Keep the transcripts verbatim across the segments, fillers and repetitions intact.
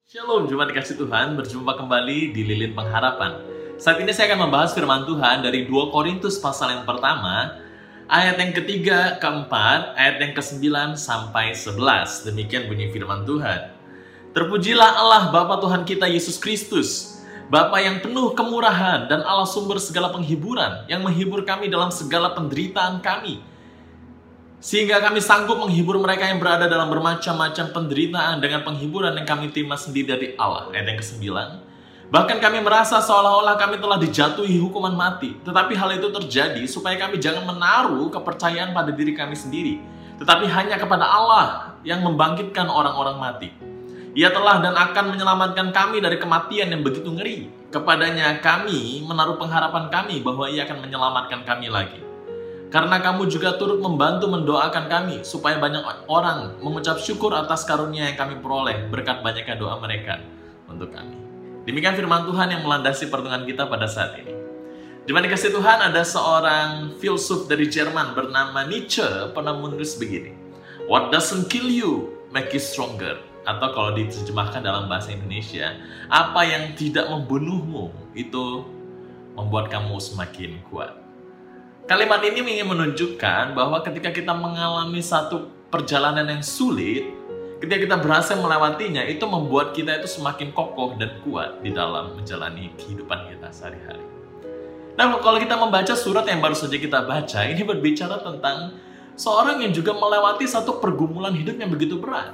Shalom, jemaat dikasih Tuhan, berjumpa kembali di Lilin Pengharapan. Saat ini saya akan membahas firman Tuhan dari dua Korintus pasal yang pertama, ayat yang ketiga, keempat, ayat yang kesembilan sampai sebelas. Demikian bunyi firman Tuhan. Terpujilah Allah Bapa Tuhan kita Yesus Kristus, Bapa yang penuh kemurahan dan Allah sumber segala penghiburan, yang menghibur kami dalam segala penderitaan kami, sehingga kami sanggup menghibur mereka yang berada dalam bermacam-macam penderitaan dengan penghiburan yang kami terima sendiri dari Allah. Ayat yang kesembilan. Bahkan kami merasa seolah-olah kami telah dijatuhi hukuman mati. Tetapi hal itu terjadi supaya kami jangan menaruh kepercayaan pada diri kami sendiri, tetapi hanya kepada Allah yang membangkitkan orang-orang mati. Ia telah dan akan menyelamatkan kami dari kematian yang begitu ngeri. Kepadanya kami menaruh pengharapan kami bahwa Ia akan menyelamatkan kami lagi. Karena kamu juga turut membantu mendoakan kami, supaya banyak orang mengucap syukur atas karunia yang kami peroleh berkat banyaknya doa mereka untuk kami. Demikian firman Tuhan yang melandasi pertemuan kita pada saat ini. Jemaat dikasih Tuhan, ada seorang filsuf dari Jerman bernama Nietzsche pernah menulis begini: What doesn't kill you make you stronger. Atau kalau diterjemahkan dalam bahasa Indonesia, apa yang tidak membunuhmu itu membuat kamu semakin kuat. Kalimat ini ingin menunjukkan bahwa ketika kita mengalami satu perjalanan yang sulit, ketika kita berhasil melewatinya, itu membuat kita itu semakin kokoh dan kuat di dalam menjalani kehidupan kita sehari-hari. Nah, kalau kita membaca surat yang baru saja kita baca, ini berbicara tentang seorang yang juga melewati satu pergumulan hidup yang begitu berat,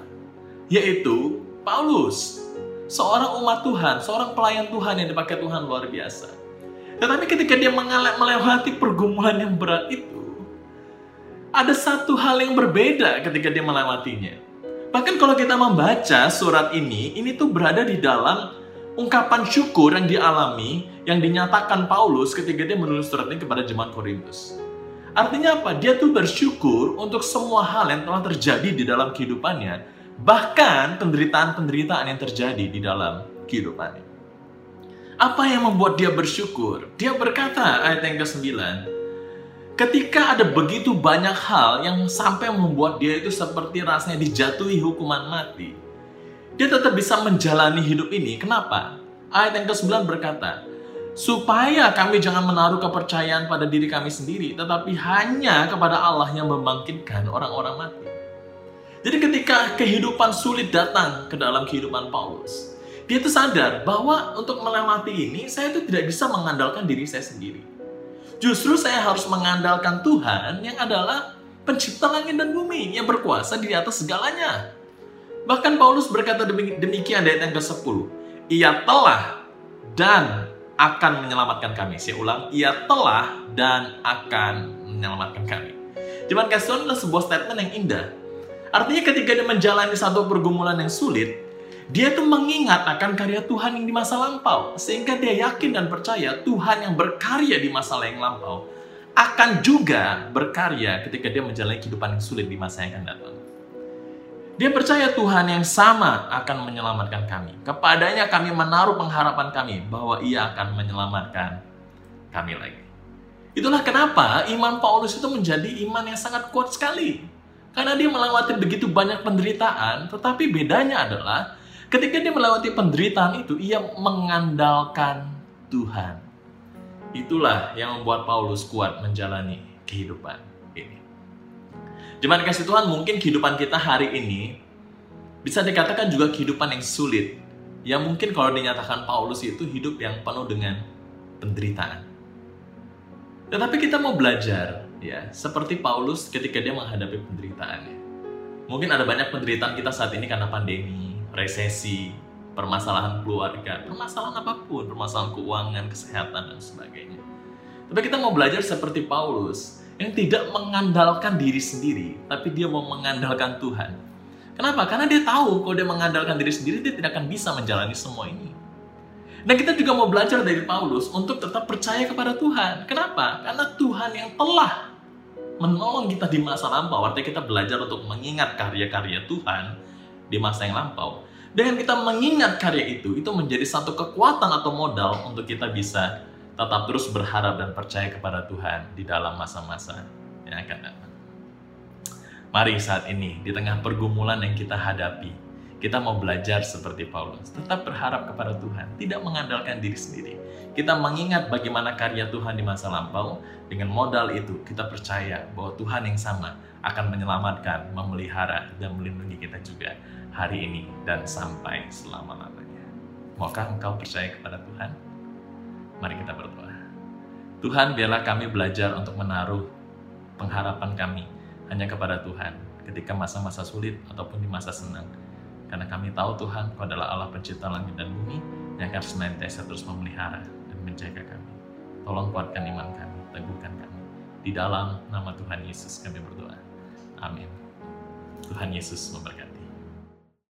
yaitu Paulus, seorang umat Tuhan, seorang pelayan Tuhan yang dipakai Tuhan luar biasa. Tetapi ketika dia melewati pergumulan yang berat itu, ada satu hal yang berbeda ketika dia melewatinya. Bahkan kalau kita membaca surat ini, ini tuh berada di dalam ungkapan syukur yang dialami, yang dinyatakan Paulus ketika dia menulis surat ini kepada jemaat Korintus. Artinya apa? Dia tuh bersyukur untuk semua hal yang telah terjadi di dalam kehidupannya, bahkan penderitaan-penderitaan yang terjadi di dalam kehidupannya. Apa yang membuat dia bersyukur? Dia berkata, ayat yang kesembilan, ketika ada begitu banyak hal yang sampai membuat dia itu seperti rasanya dijatuhi hukuman mati, dia tetap bisa menjalani hidup ini. Kenapa? Ayat yang kesembilan berkata, supaya kami jangan menaruh kepercayaan pada diri kami sendiri, tetapi hanya kepada Allah yang membangkitkan orang-orang mati. Jadi ketika kehidupan sulit datang ke dalam kehidupan Paulus, dia itu sadar bahwa untuk melewati ini, saya itu tidak bisa mengandalkan diri saya sendiri. Justru saya harus mengandalkan Tuhan yang adalah pencipta langit dan bumi, yang berkuasa di atas segalanya. Bahkan Paulus berkata demikian di ayat yang kesepuluh. Ia telah dan akan menyelamatkan kami. Saya ulang, ia telah dan akan menyelamatkan kami. Jemaat kasih Tuhan, adalah sebuah statement yang indah. Artinya ketika dia menjalani satu pergumulan yang sulit, dia tuh mengingat akan karya Tuhan yang di masa lampau, sehingga dia yakin dan percaya Tuhan yang berkarya di masa yang lampau akan juga berkarya ketika dia menjalani kehidupan yang sulit di masa yang akan datang. Dia percaya Tuhan yang sama akan menyelamatkan kami. Kepadanya kami menaruh pengharapan kami bahwa Ia akan menyelamatkan kami lagi. Itulah kenapa iman Paulus itu menjadi iman yang sangat kuat sekali. Karena dia melewati begitu banyak penderitaan, tetapi bedanya adalah ketika dia melewati penderitaan itu, ia mengandalkan Tuhan. Itulah yang membuat Paulus kuat menjalani kehidupan ini. Jemaat kasih Tuhan, mungkin kehidupan kita hari ini bisa dikatakan juga kehidupan yang sulit. Ya mungkin kalau dinyatakan Paulus itu hidup yang penuh dengan penderitaan. Tetapi kita mau belajar, ya, seperti Paulus ketika dia menghadapi penderitaannya. Mungkin ada banyak penderitaan kita saat ini karena pandemi, resesi, permasalahan keluarga, permasalahan apapun, permasalahan keuangan, kesehatan, dan sebagainya. Tapi kita mau belajar seperti Paulus, yang tidak mengandalkan diri sendiri, tapi dia mau mengandalkan Tuhan. Kenapa? Karena dia tahu kalau dia mengandalkan diri sendiri, dia tidak akan bisa menjalani semua ini. Dan kita juga mau belajar dari Paulus untuk tetap percaya kepada Tuhan. Kenapa? Karena Tuhan yang telah menolong kita di masa lampau. Artinya kita belajar untuk mengingat karya-karya Tuhan di masa yang lampau. Dengan kita mengingat karya itu, itu menjadi satu kekuatan atau modal untuk kita bisa tetap terus berharap dan percaya kepada Tuhan di dalam masa-masa yang akan datang. Mari saat ini, di tengah pergumulan yang kita hadapi, Kita mau belajar seperti Paulus, tetap berharap kepada Tuhan, tidak mengandalkan diri sendiri. Kita mengingat bagaimana karya Tuhan di masa lampau. Dengan modal itu, kita percaya bahwa Tuhan yang sama akan menyelamatkan, memelihara, dan melindungi kita juga hari ini dan sampai selama-lamanya. Maukah engkau percaya kepada Tuhan? Mari kita berdoa. Tuhan, biarlah kami belajar untuk menaruh pengharapan kami hanya kepada Tuhan ketika masa-masa sulit ataupun di masa senang. Karena kami tahu Tuhan, Kau adalah Allah pencipta langit dan bumi yang akan senantiasa terus memelihara dan menjaga kami. Tolong kuatkan iman kami, teguhkan kami. Di dalam nama Tuhan Yesus kami berdoa. Amin. Tuhan Yesus memberkati.